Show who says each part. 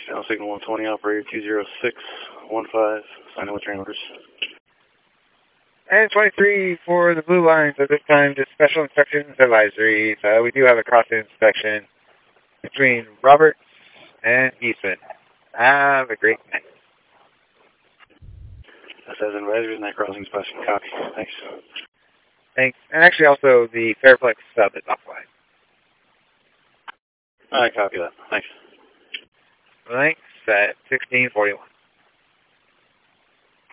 Speaker 1: Channel Signal 120, operator 20615, sign in with train orders.
Speaker 2: And 23 for the Blue Lines at this time, just special instructions advisories. We do have a crossing inspection between Roberts and Eastman. Have a great night.
Speaker 1: That says advisories, night crossing inspection. Copy. Thanks.
Speaker 2: Thanks. And actually also the Fairplex sub is offline.
Speaker 1: All right, copy that. Thanks.
Speaker 2: Thanks at 1641.